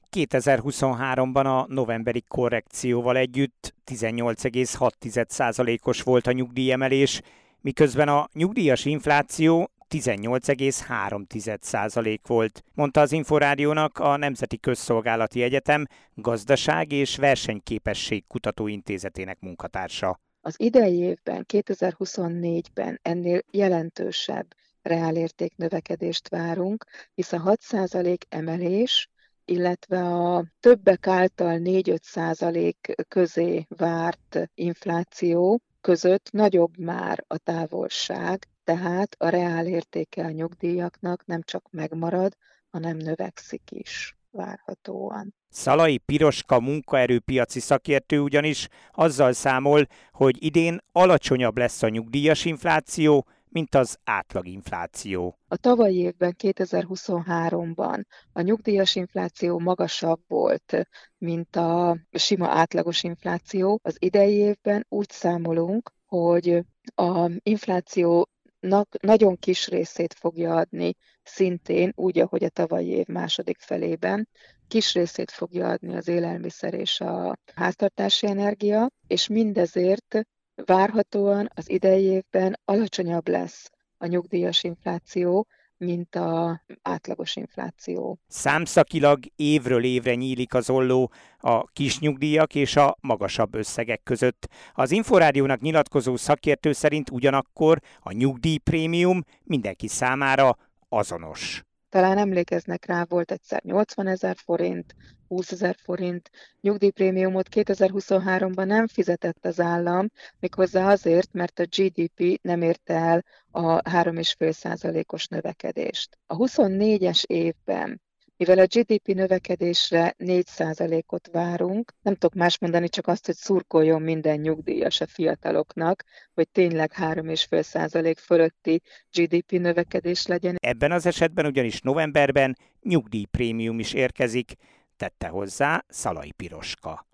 2023-ban a novemberi korrekcióval együtt 18,6%-os volt a nyugdíjemelés, miközben a nyugdíjas infláció 18,3% volt, mondta az Inforádiónak a Nemzeti Közszolgálati Egyetem Gazdaság és Versenyképesség Kutatóintézetének munkatársa. Az idei évben, 2024-ben ennél jelentősebb reálérték növekedést várunk, hisz a 6% emelés, illetve a többek által 4-5% közé várt infláció között nagyobb már a távolság, tehát a reálértéke a nyugdíjaknak nem csak megmarad, hanem növekszik is várhatóan. Szalai Piroska munkaerőpiaci szakértő ugyanis azzal számol, hogy idén alacsonyabb lesz a nyugdíjas infláció, mint az átlaginfláció. A tavalyi évben, 2023-ban a nyugdíjas infláció magasabb volt, mint a sima átlagos infláció. Az idei évben úgy számolunk, hogy az inflációnak nagyon kis részét fogja adni, szintén úgy, ahogy a tavalyi év második felében, kis részét fogja adni az élelmiszer és a háztartási energia, és mindezért várhatóan az idei évben alacsonyabb lesz a nyugdíjas infláció, mint az átlagos infláció. Számszakilag évről évre nyílik az olló a kis nyugdíjak és a magasabb összegek között. Az Inforádiónak nyilatkozó szakértő szerint ugyanakkor a nyugdíjprémium mindenki számára azonos. Talán emlékeznek rá, volt egyszer 80 000 forint, 20 000 forint nyugdíjprémiumot 2023-ban nem fizetett az állam, méghozzá azért, mert a GDP nem érte el a 3,5%-os növekedést. A 24-es évben, mivel a GDP növekedésre 4%-ot várunk, nem tudok más mondani, csak azt, hogy szurkoljon minden nyugdíjas a fiataloknak, hogy tényleg 3,5% fölötti GDP növekedés legyen. Ebben az esetben ugyanis novemberben nyugdíjprémium is érkezik, tette hozzá Szalai Piroska.